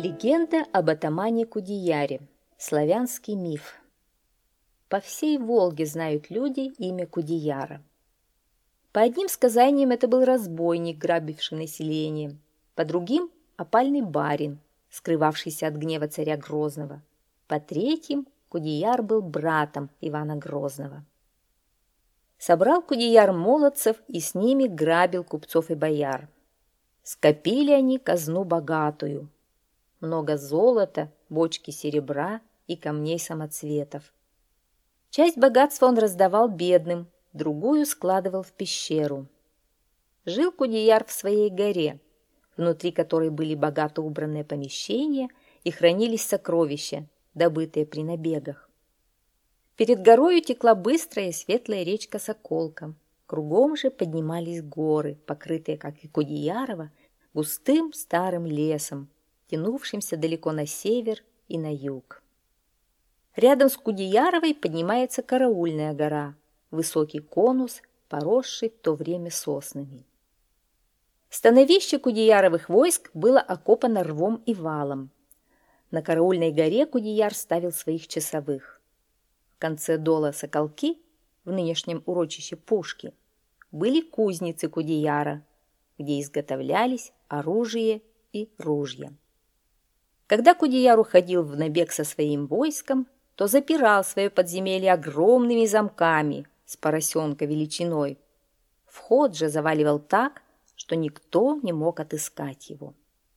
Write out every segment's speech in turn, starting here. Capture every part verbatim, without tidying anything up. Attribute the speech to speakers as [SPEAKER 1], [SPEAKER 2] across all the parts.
[SPEAKER 1] Легенда об атамане Кудеяре. Славянский миф. По всей Волге знают люди имя Кудеяра. По одним сказаниям это был разбойник, грабивший население, по другим – опальный барин, скрывавшийся от гнева царя Грозного. По третьим – Кудеяр был братом Ивана Грозного. Собрал Кудеяр молодцев и с ними грабил купцов и бояр. Скопили они казну богатую. Много золота, бочки серебра и камней самоцветов. Часть богатства он раздавал бедным, другую складывал в пещеру. Жил Кудеяр в своей горе, внутри которой были богато убранные помещения и хранились сокровища, добытые при набегах. Перед горою текла быстрая и светлая речка Соколка. Кругом же поднимались горы, покрытые, как и Кудеярово, густым старым лесом, тянувшимся далеко на север и на юг. Рядом с Кудеяровой поднимается Караульная гора, высокий конус, поросший в то время соснами. Становище Кудеяровых войск было окопано рвом и валом. На Караульной горе Кудеяр ставил своих часовых. В конце дола Соколки, в нынешнем урочище Пушки, были кузницы Кудеяра, где изготовлялись оружие и ружья. Когда Кудеяр уходил в набег со своим войском, то запирал свое подземелье огромными замками с поросенка величиной. Вход же заваливал так, что никто не мог отыскать его.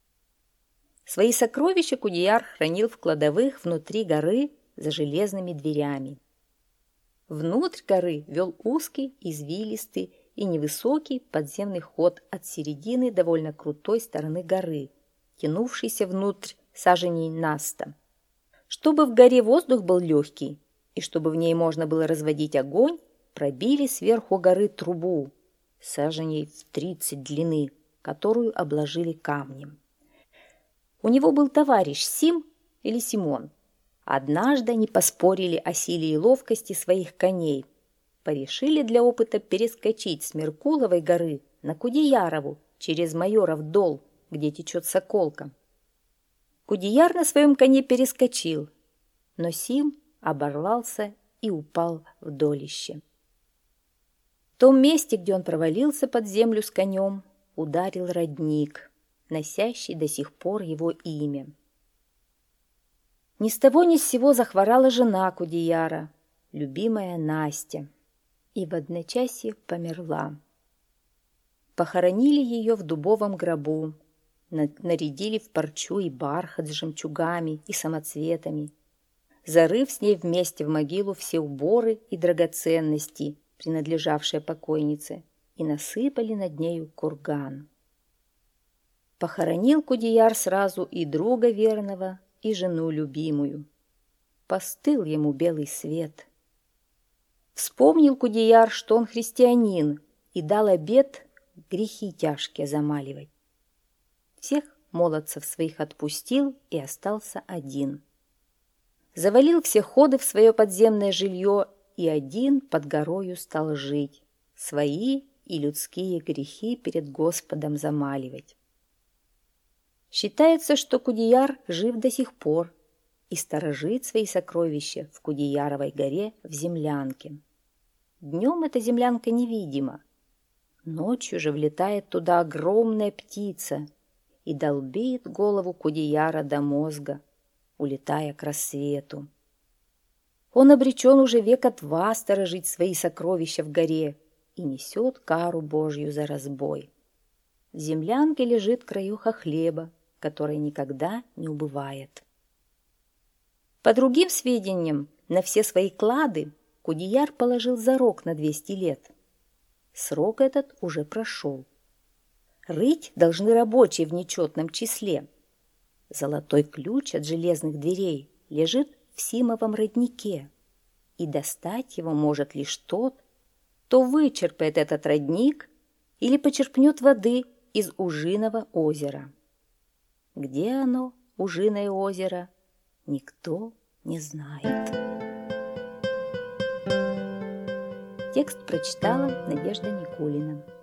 [SPEAKER 1] Свои сокровища Кудеяр хранил в кладовых внутри горы за железными дверями. Внутрь горы вел узкий, извилистый и невысокий подземный ход от середины довольно крутой стороны горы, тянувшийся внутрь саженей на сто. Чтобы в горе воздух был легкий и чтобы в ней можно было разводить огонь, пробили сверху горы трубу саженей в тридцать длины, которую обложили камнем. У него был товарищ Сим или Симон. Однажды они поспорили о силе и ловкости своих коней, порешили для опыта перескочить с Меркуловой горы на Кудеярову через Майоров дол, где течет Соколка. Кудеяр на своем коне перескочил, но Сим оборвался и упал в долище. В том месте, где он провалился под землю с конем, ударил родник, носящий до сих пор его имя. Ни с того ни с сего захворала жена Кудеяра, любимая Настя, и в одночасье померла. Похоронили ее в дубовом гробу, нарядили в парчу и бархат с жемчугами и самоцветами, зарыв с ней вместе в могилу все уборы и драгоценности, принадлежавшие покойнице, и насыпали над нею курган. Похоронил Кудеяр сразу и друга верного, и жену любимую. Постыл ему белый свет. Вспомнил Кудеяр, что он христианин, и дал обет грехи тяжкие замаливать. Всех молодцев своих отпустил и остался один. Завалил все ходы в свое подземное жилье и один под горою стал жить, свои и людские грехи перед Господом замаливать. Считается, что Кудеяр жив до сих пор и сторожит свои сокровища в Кудеяровой горе в землянке. Днем эта землянка невидима, ночью же влетает туда огромная птица и долбит голову Кудеяра до мозга, улетая к рассвету. Он обречен уже века два сторожить свои сокровища в горе и несет кару Божью за разбой. В землянке лежит краюха хлеба, который никогда не убывает. По другим сведениям, на все свои клады Кудеяр положил зарок на двести лет. Срок этот уже прошел. Рыть должны рабочие в нечетном числе. Золотой ключ от железных дверей лежит в Симовом роднике, и достать его может лишь тот, кто вычерпает этот родник или почерпнет воды из Ужиного озера. Где оно, Ужиное озеро, никто не знает. Текст прочитала Надежда Никулина.